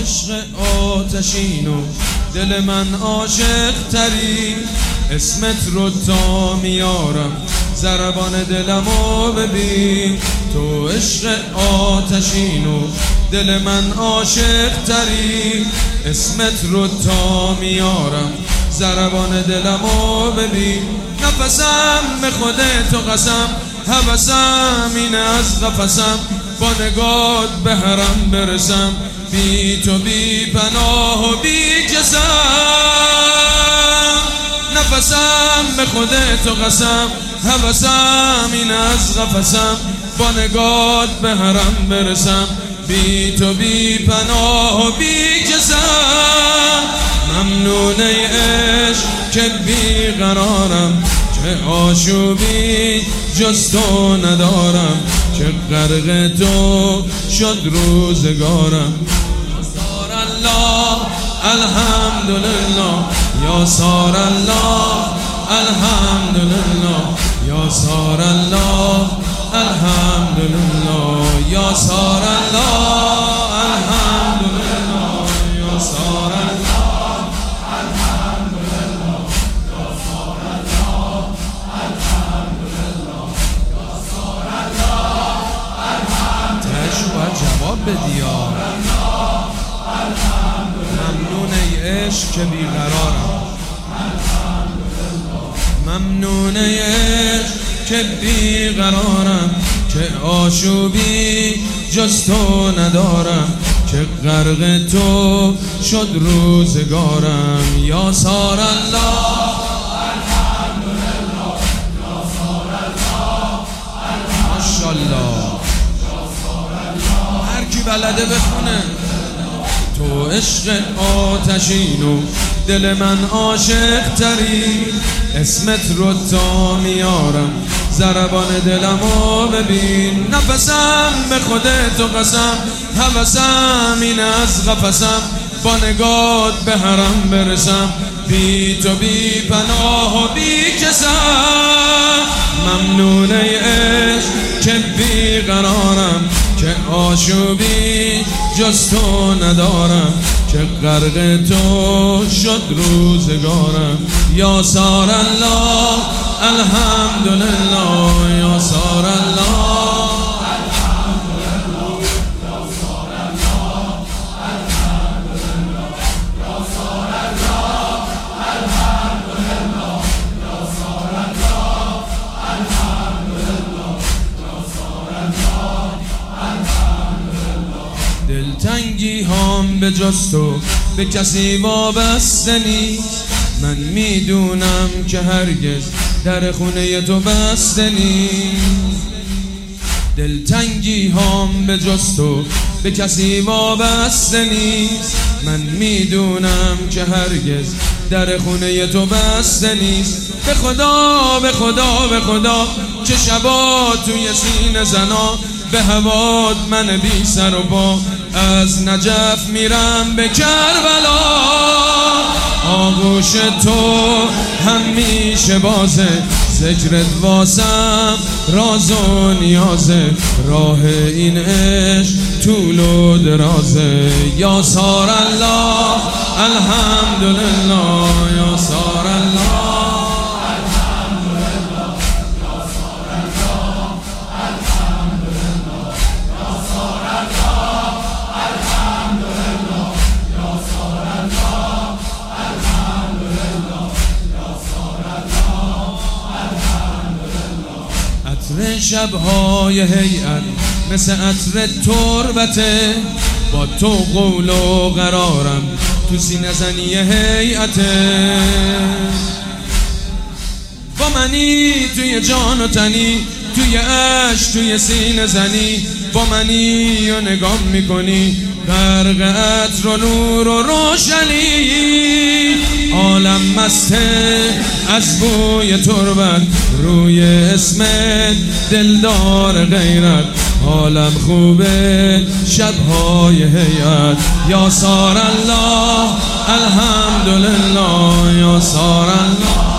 عشق آتشین و دل من عاشق تری، اسمت رو تا میارم ضربان دلمو ببین. تو عشق آتشین و دل من عاشق تری، اسمت رو تا میارم ضربان دلمو ببین. نفسم به خود تو قسم، هوسم اینه از قفسم، با نگات به حرم برسم، بی تو بی پناه و بی جسم. نفسم به خود تو قسم، هوسم اینه از قفسم، با نگات به حرم برسم، بی تو بی پناه و بی جسم. ممنون ای عشق که بی قرارم، چه آشوبی جز تو ندارم، چه غرق تو شد روزگارم. سار الله الحمدلله، یا سار الله الحمدلله، یا سار الله الحمدلله، یا سار الله الحمدلله، یا سار الله الحمدلله، یا سار الله الحمدلله، یا سار الله الحمدلله. تش باید جواب بدی. ممنون ای عشق که بیقرارم، ممنون ای عشق که بیقرارم، که آشوبی جز تو ندارم، که غرق تو شد روزگارم. یا سار الله الحمدلله، یا سار الله ماشاءالله. هر کی بلده بخونه. تو عشق آتشین و دل من عاشق تری، اسمت رو تا میارم ضربان دلمو ببین. نفسم به خود تو قسم، هوسم اینه از قفسم، با نگات به حرم برسم، بی تو بی پناه و بی کسم. ممنون ای عشق که بی قرارم، که آشوبی جز تو ندارم، که غرق تو شد روزگارم. یا سار الله الحمدلله، یا سار الله الحمدلله، یا سار الله الحمدلله، یا سار الله الحمدلله، یا سار الله الحمدلله، یا سار الله الحمدلله. دلتنگی هم به جز تو به کسی وابسته نیست، من میدونم که هرگز در خونه تو بسته نیست. دلتنگی هم به جز تو به کسی وابسته نیست، من میدونم که هرگز در خونه تو بسته نیست. به خدا به خدا به خدا که شبا توی سینه زنا، به هوات من بی سر و پا از نجف میرم به کربلا. آغوش تو همیشه بازه، ذکرت واسم راز و نیازه، راه این عشق طول و درازه. یا سار الله الحمدلله، یا سار الله الحمدلله، یا سار الله الحمدلله، یا سار الله الحمدلله، یا سار الله الحمدلله، یا سار الله الحمدلله. عطر شب‌های هیئت مثل عطر تربته، با تو قول و قرارم تو سینه زنی هیئته. با منی توی جان و تنی، توی عشق توی سینه زنی، با منی و نگاه میکنی غرق عطر و نور و روشنی. عالم مسته از بوی تربت، روی اسمت دلدار غیرت، عالم خوبه شبهای هیئت. یا سار الله الحمدلله، یا سار الله